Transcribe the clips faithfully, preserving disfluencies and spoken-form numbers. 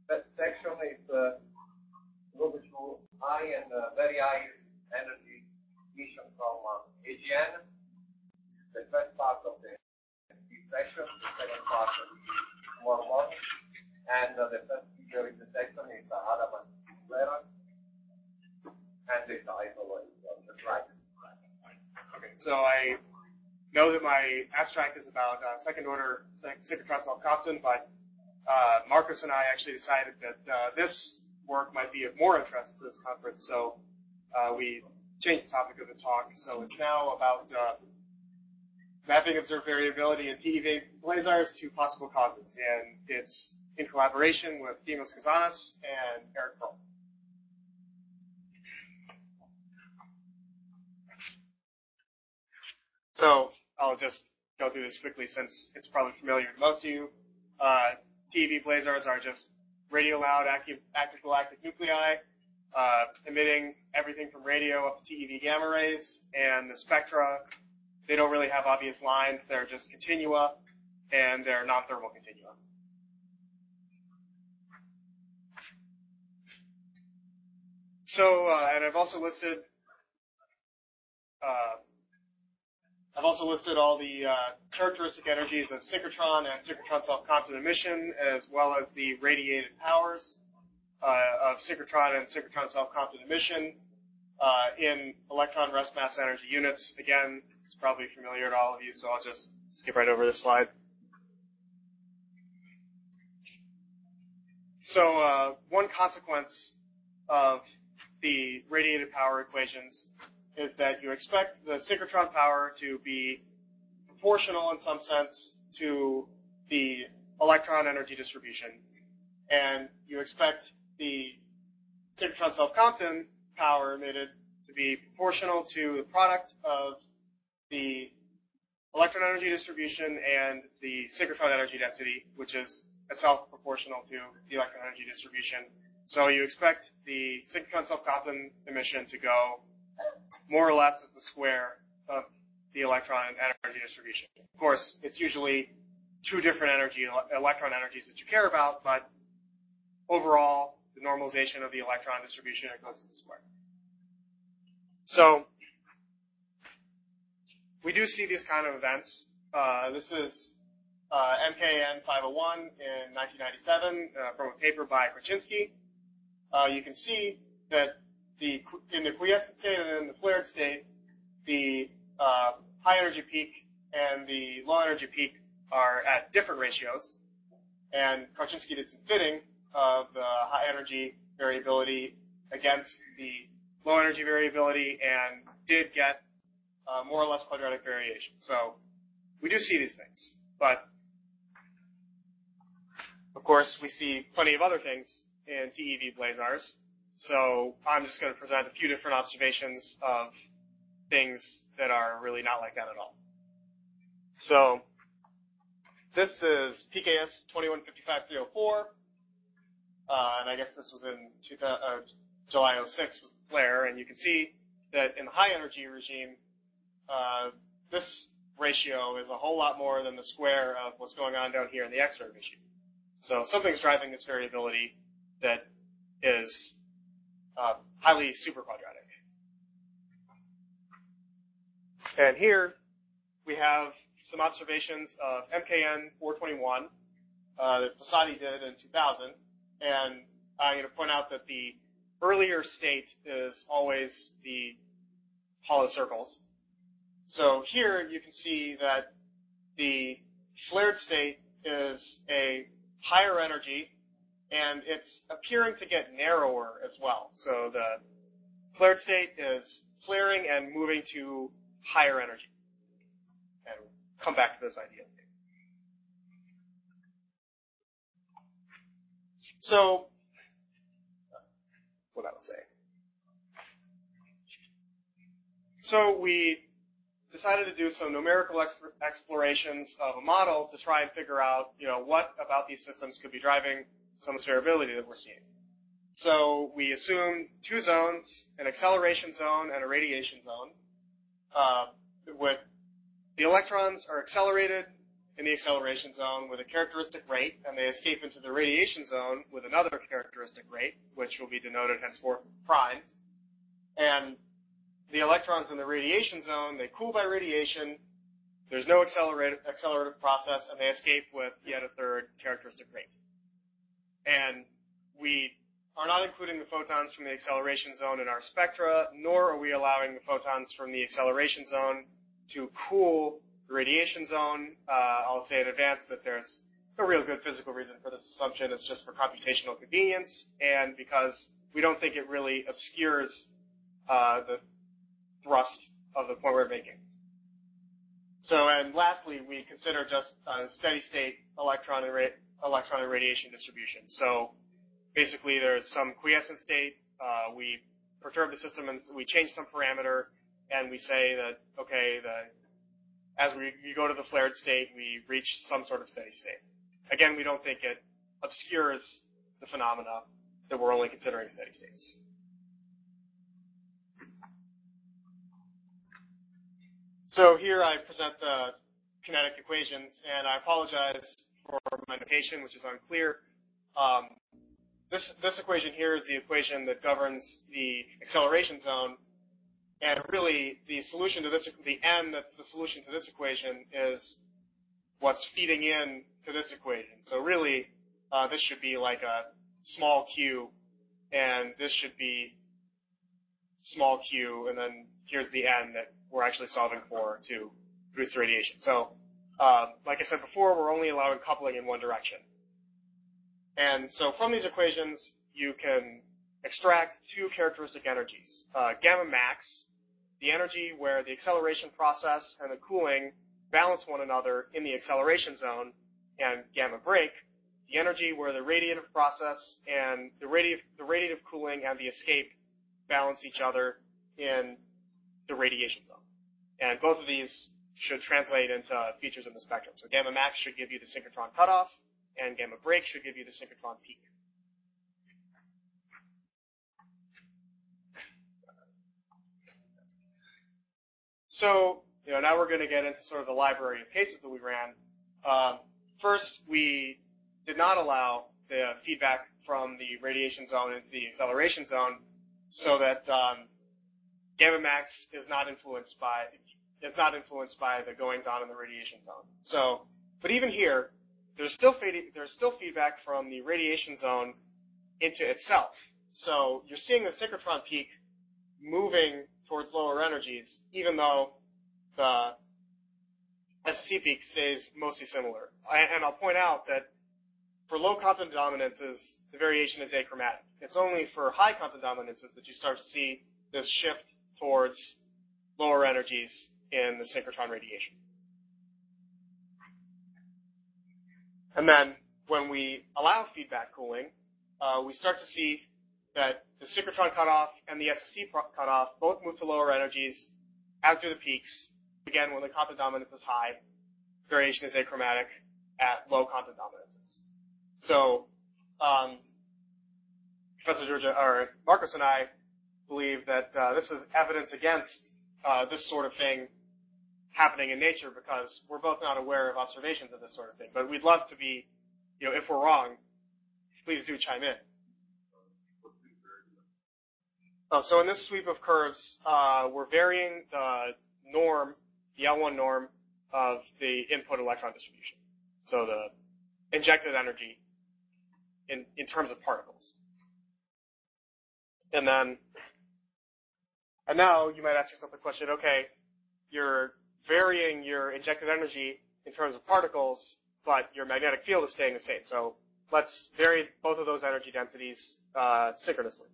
that section is uh, goes to high and uh, very high energy emission from uh, A G N. This is the first part of the section. The second part is more modern. And uh, the first figure in the section is uh, Adam and Clara. And the title is on the right. Okay, so I know that my abstract is about uh, second order synchrotron self-Compton, but uh, Marcus and I actually decided that uh, this work might be of more interest to this conference, so uh, we changed the topic of the talk. So it's now about uh, mapping observed variability in T E V blazars to possible causes, and it's in collaboration with Dimos Kazanis and Eric Pearl. So I'll just go through this quickly since it's probably familiar to most of you. Uh, T E V blazars are just radio-loud active, active galactic nuclei, uh, emitting everything from radio up to T E V gamma rays, and the spectra, they don't really have obvious lines. They're just continua, and they're non-thermal continua. So, uh, and I've also listed uh, I've also listed all the uh, characteristic energies of synchrotron and synchrotron self-Compton emission, as well as the radiated powers uh, of synchrotron and synchrotron self-Compton emission uh, in electron rest mass energy units. Again, it's probably familiar to all of you, so I'll just skip right over this slide. So uh, one consequence of the radiated power equations is that you expect the synchrotron power to be proportional in some sense to the electron energy distribution. And you expect the synchrotron self-Compton power emitted to be proportional to the product of the electron energy distribution and the synchrotron energy density, which is itself proportional to the electron energy distribution. So you expect the synchrotron self-Compton emission to go more or less as the square of the electron energy distribution. Of course, it's usually two different energy electron energies that you care about, but overall, the normalization of the electron distribution, it goes to the square. So we do see these kind of events. Uh, this is uh, M K N five oh one in nineteen ninety-seven uh, from a paper by Kraczynski. Uh, you can see that the, in the quiescent state and in the flared state, the uh, high energy peak and the low energy peak are at different ratios. And Kraczynski did some fitting of the high energy variability against the low energy variability and did get uh, more or less quadratic variation. So we do see these things. But, of course, we see plenty of other things in T E V blazars. So I'm just going to present a few different observations of things that are really not like that at all. So this is P K S twenty-one fifty-five dash three oh four, uh, and I guess this was in two thousand, uh, July oh six was the flare, and you can see that in the high energy regime, uh, this ratio is a whole lot more than the square of what's going on down here in the X-ray regime. So something's driving this variability that is Uh, highly superquadratic. And here we have some observations of M K N four twenty-one uh, that Fossati did in two thousand. And I'm going to point out that the earlier state is always the hollow circles. So here you can see that the flared state is a higher energy, and it's appearing to get narrower as well. So the flared state is flaring and moving to higher energy. And we'll come back to this idea. So, what I'll say. So we decided to do some numerical exp- explorations of a model to try and figure out, you know, what about these systems could be driving some of this variability that we're seeing. So we assumed two zones, an acceleration zone and a radiation zone. Uh, with the electrons are accelerated in the acceleration zone with a characteristic rate, and they escape into the radiation zone with another characteristic rate, which will be denoted henceforth primes. And the electrons in the radiation zone, they cool by radiation, there's no accelerative, accelerative process, and they escape with yet a third characteristic rate. And we are not including the photons from the acceleration zone in our spectra, nor are we allowing the photons from the acceleration zone to cool the radiation zone. Uh, I'll say in advance that there's no real good physical reason for this assumption. It's just for computational convenience, and because we don't think it really obscures uh, the thrust of the point we're making. So, and lastly, we consider just a steady-state electron and, ra- electron and radiation distribution. So, basically, there's some quiescent state. Uh, we perturb the system, and we change some parameter, and we say that, okay, the, as we, we go to the flared state, we reach some sort of steady state. Again, we don't think it obscures the phenomena that we're only considering steady states. So here I present the kinetic equations, and I apologize for my notation, which is unclear. Um, this, this equation here is the equation that governs the acceleration zone, and really the solution to this, the n that's the solution to this equation is what's feeding in to this equation. So really, uh, this should be like a small q, and this should be small q, and then here's the n that we're actually solving for to produce the radiation. So, uh, like I said before, we're only allowing coupling in one direction. And so from these equations, you can extract two characteristic energies. Uh, gamma max, the energy where the acceleration process and the cooling balance one another in the acceleration zone, and gamma break, the energy where the radiative process and the radiative, the radiative cooling and the escape balance each other in the radiation zone. And both of these should translate into features in the spectrum. So gamma max should give you the synchrotron cutoff, and gamma break should give you the synchrotron peak. So, you know, now we're going to get into sort of the library of cases that we ran. Um, first, we did not allow the feedback from the radiation zone into the acceleration zone, so that um, gamma max is not influenced by is not influenced by the goings on in the radiation zone. So, but even here, there's still there's still feedback from the radiation zone into itself. So you're seeing the synchrotron peak moving towards lower energies, even though the S S C peak stays mostly similar. And I'll point out that for low Compton dominances, the variation is achromatic. It's only for high Compton dominances that you start to see this shift towards lower energies in the synchrotron radiation. And then when we allow feedback cooling, uh, we start to see that the synchrotron cutoff and the S S C cutoff both move to lower energies, as do the peaks. Again, when the Compton dominance is high, variation is achromatic at low Compton dominances. So, um, Professor Georgia, or Marcos and I believe that uh, this is evidence against uh, this sort of thing happening in nature, because we're both not aware of observations of this sort of thing. But we'd love to be, you know, if we're wrong, please do chime in. Oh, so in this sweep of curves, uh, we're varying the norm, the L one norm of the input electron distribution. So the injected energy in, in terms of particles. And then, and now you might ask yourself the question, okay, you're varying your injected energy in terms of particles, but your magnetic field is staying the same. So let's vary both of those energy densities uh, synchronously.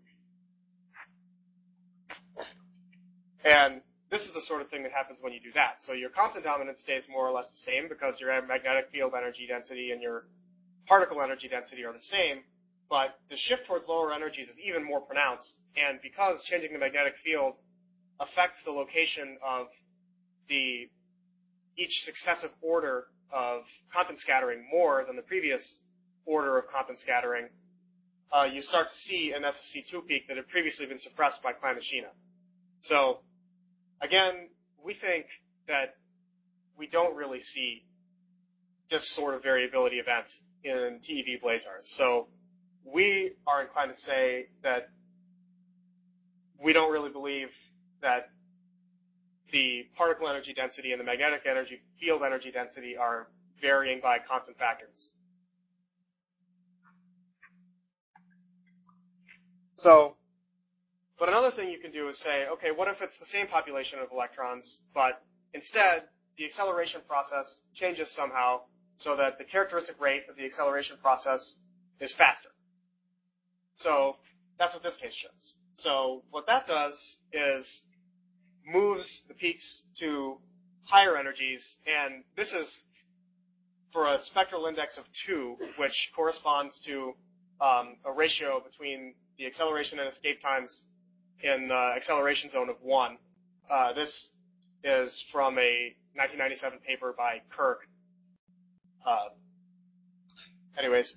And this is the sort of thing that happens when you do that. So your Compton dominance stays more or less the same because your magnetic field energy density and your particle energy density are the same, but the shift towards lower energies is even more pronounced. And because changing the magnetic field affects the location of the each successive order of Compton scattering more than the previous order of Compton scattering, uh, you start to see an S S C two peak that had previously been suppressed by Climacina. So, again, we think that we don't really see this sort of variability event in T E V blazars. So we are inclined to say that we don't really believe that the particle energy density and the magnetic energy field energy density are varying by constant factors. So, but another thing you can do is say, okay, what if it's the same population of electrons, but instead the acceleration process changes somehow so that the characteristic rate of the acceleration process is faster. So that's what this case shows. So what that does is moves the peaks to higher energies, and this is for a spectral index of two, which corresponds to um, a ratio between the acceleration and escape times in the acceleration zone of one. Uh, this is from a nineteen ninety-seven paper by Kirk. Uh, anyways.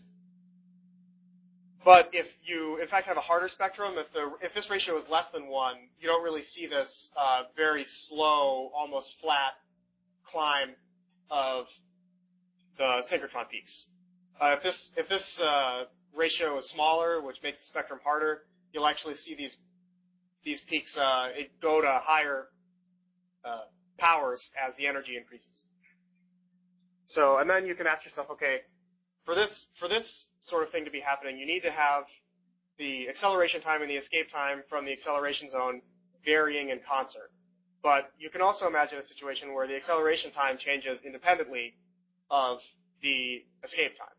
But if you, in fact, have a harder spectrum, if the if this ratio is less than one, you don't really see this uh, very slow, almost flat climb of the synchrotron peaks. Uh, if this if this uh, ratio is smaller, which makes the spectrum harder, you'll actually see these these peaks uh, it go to higher uh, powers as the energy increases. So, and then you can ask yourself, okay, for this for this sort of thing to be happening, you need to have the acceleration time and the escape time from the acceleration zone varying in concert. But you can also imagine a situation where the acceleration time changes independently of the escape time.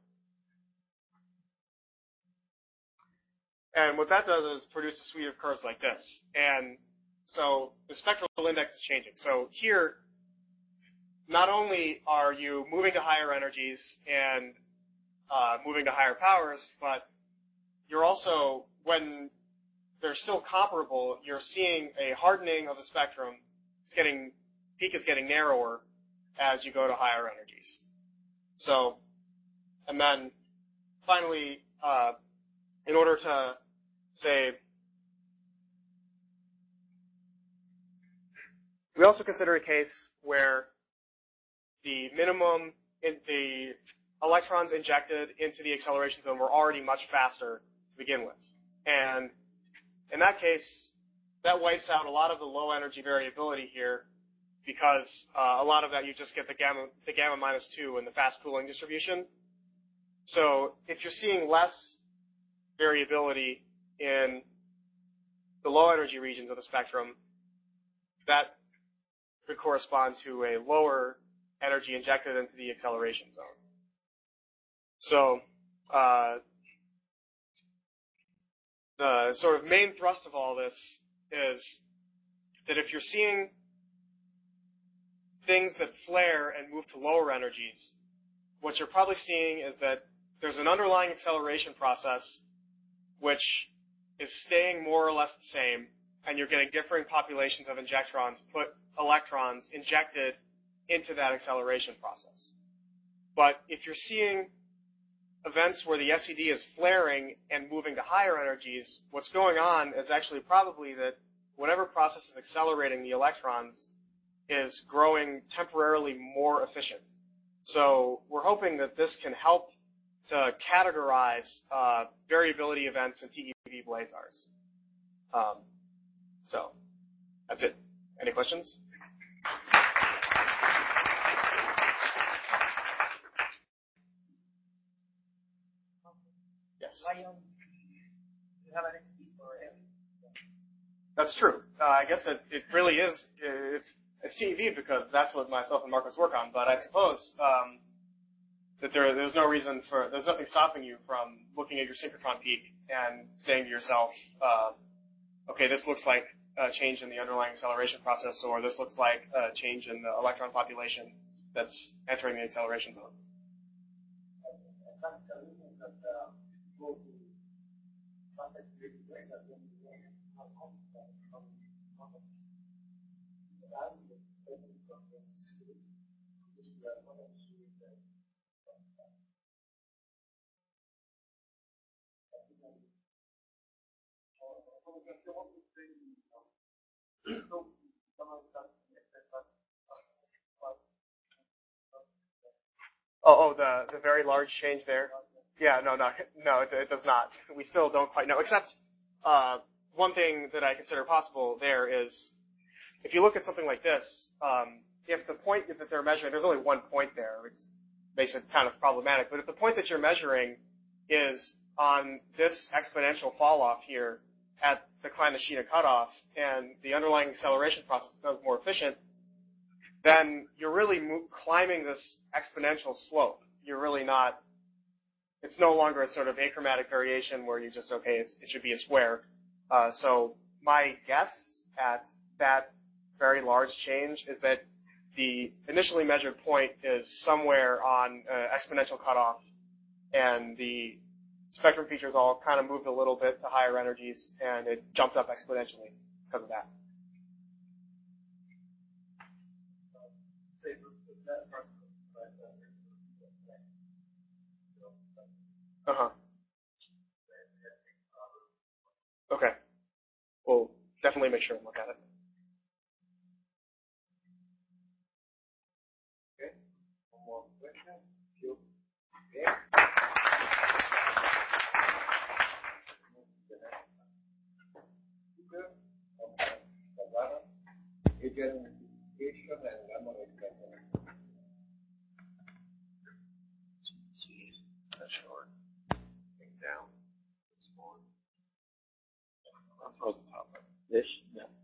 And what that does is produce a suite of curves like this. And so the spectral index is changing. So here, not only are you moving to higher energies and Uh, moving to higher powers, but you're also, when they're still comparable, you're seeing a hardening of the spectrum. It's getting, peak is getting narrower as you go to higher energies. So, and then finally, uh, in order to say, we also consider a case where the minimum in the electrons injected into the acceleration zone were already much faster to begin with. And in that case, that wipes out a lot of the low energy variability here because uh, a lot of that you just get the gamma, the gamma minus two in the fast cooling distribution. So if you're seeing less variability in the low energy regions of the spectrum, that could correspond to a lower energy injected into the acceleration zone. So, uh, the sort of main thrust of all this is that if you're seeing things that flare and move to lower energies, what you're probably seeing is that there's an underlying acceleration process which is staying more or less the same, and you're getting differing populations of injectrons put electrons injected into that acceleration process. But if you're seeing events where the S E D is flaring and moving to higher energies, what's going on is actually probably that whatever process is accelerating the electrons is growing temporarily more efficient. So we're hoping that this can help to categorize uh, variability events in T E V blazars. Um, so that's it. Any questions? Why don't you have an S P for everything? That's true. Uh, I guess it, it really is, it's, it's T E V because that's what myself and Marcus work on, but I suppose um, that there, there's no reason for, there's nothing stopping you from looking at your synchrotron peak and saying to yourself, uh, okay, this looks like a change in the underlying acceleration process, or this looks like a change in the electron population that's entering the acceleration zone. Oh, oh, the the very large change there. Yeah, no, no, no, it, it does not. We still don't quite know. Except uh, one thing that I consider possible there is, if you look at something like this, um, if the point that they're measuring, there's only one point there, which makes it kind of problematic. But if the point that you're measuring is on this exponential fall off here at the Clandestine cutoff, and the underlying acceleration process becomes more efficient, then you're really mo- climbing this exponential slope. You're really not, it's no longer a sort of achromatic variation where you just, okay, it's, it should be a square. Uh, so my guess at that very large change is that the initially measured point is somewhere on uh, exponential cutoff, and the spectrum features all kind of moved a little bit to higher energies, and it jumped up exponentially because of that. Uh-huh. Okay. We'll definitely make sure and look at it. Okay. One more question. You. Okay. Identification and memory mechanism. That's short. Think down. It's more. I'll throw the top. This? Yeah.